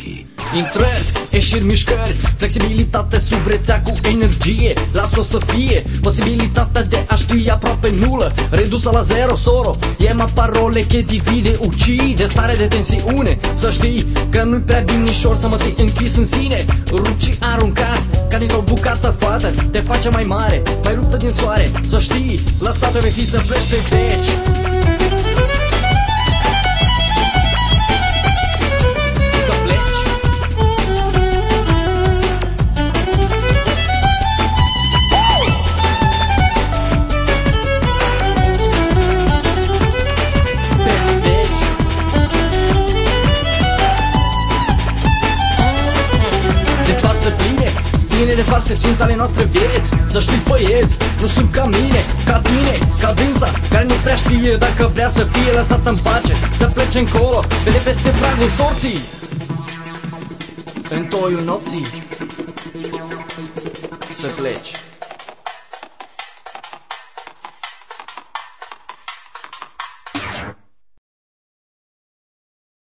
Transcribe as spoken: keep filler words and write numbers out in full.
Rocky. Intrări, ieșiri, mișcări, flexibilitate sub rețea cu energie. Las-o să fie, posibilitatea de a ști aproape nulă, redusă la zero, soro. E ma parole che divide, uccide, stare de tensiune. Să știi că nu-i prea binișor să mă ții închis în sine. Ruci aruncat, ca dintr-o bucată fată, te face mai mare, mai luptă din soare. Să știi, lăsa-te vei fi să pleci pe veci. Pline de farse sunt ale noastre vieți. Să știți băieți, nu sunt ca mine, ca tine, ca dânsa, care nu prea știe dacă vrea să fie lăsată în pace, să plece încolo, vede peste pragul sorții, în toiul nopții, să pleci.